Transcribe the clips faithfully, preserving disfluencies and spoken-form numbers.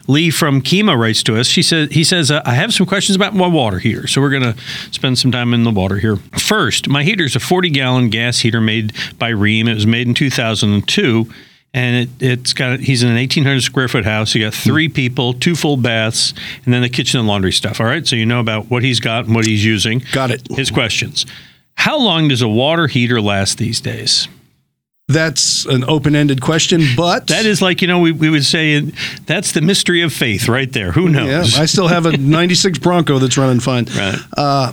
Lee from Kemah writes to us. She says, he says, uh, I have some questions about my water heater, so we're going to spend some time in the water here. First, my heater is a forty-gallon gas heater made by Rheem. It was made in two thousand two, and it, it's got. He's in an eighteen hundred square foot house. He got three people, two full baths, and then the kitchen and laundry stuff. All right, so you know about what he's got and what he's using. Got it. His questions. How long does a water heater last these days? That's an open-ended question, but... That is like, you know, we, we would say that's the mystery of faith right there. Who knows? Yeah, I still have a ninety-six Bronco that's running fine. Right. Uh,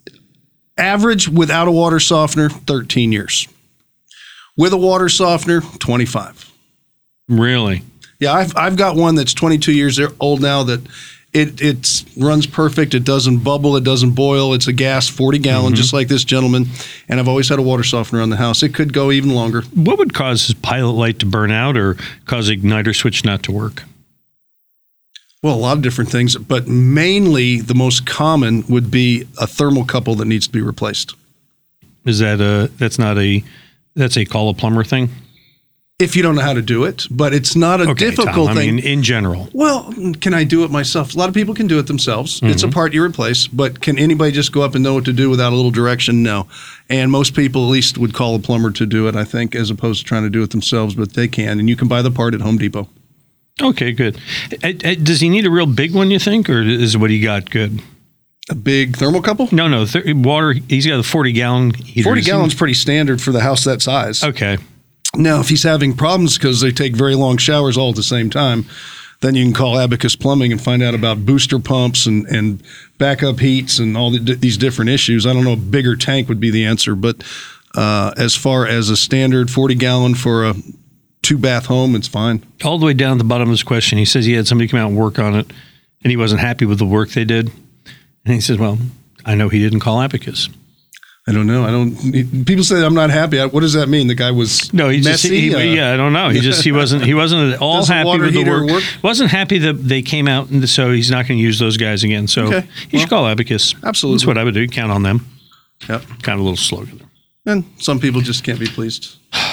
average without a water softener, thirteen years. With a water softener, twenty-five. Really? Yeah, I've I've got one that's twenty-two years old now that it it runs perfect. It doesn't bubble. It doesn't boil. It's a gas, forty gallon, mm-hmm. just like this gentleman. And I've always had a water softener on the house. It could go even longer. What would cause his pilot light to burn out or cause the igniter switch not to work? Well, a lot of different things, but mainly the most common would be a thermocouple that needs to be replaced. Is that a, that's not a, that's a call a plumber thing? If you don't know how to do it, but it's not a okay, difficult Tom, thing. I mean, in general. Well, can I do it myself? A lot of people can do it themselves. Mm-hmm. It's a part you replace, but can anybody just go up and know what to do without a little direction? No. And most people at least would call a plumber to do it, I think, as opposed to trying to do it themselves, but they can. And you can buy the part at Home Depot. Okay, good. Does he need a real big one, you think, or is what he got good? A big thermocouple? No, no. Th- water, he's got a forty gallon heater. forty gallons pretty standard for the house that size. Okay. Now, if he's having problems because they take very long showers all at the same time, then you can call Abacus Plumbing and find out about booster pumps and, and backup heats and all the, these different issues. I don't know, a bigger tank would be the answer. But uh, as far as a standard forty gallon for a two-bath home, it's fine. All the way down at the bottom of his question, he says he had somebody come out and work on it, and he wasn't happy with the work they did. And he says, well, I know he didn't call Abacus. I don't know. I don't. People say I'm not happy. What does that mean? The guy was no. He messy. Just, he, uh, yeah, I don't know. He just he wasn't he wasn't at all happy with the work. work. Wasn't happy that they came out, and so he's not going to use those guys again. So okay. you well, should call Abacus. Absolutely, that's what I would do. Count on them. Yep. Kind of a little slogan there. And some people just can't be pleased.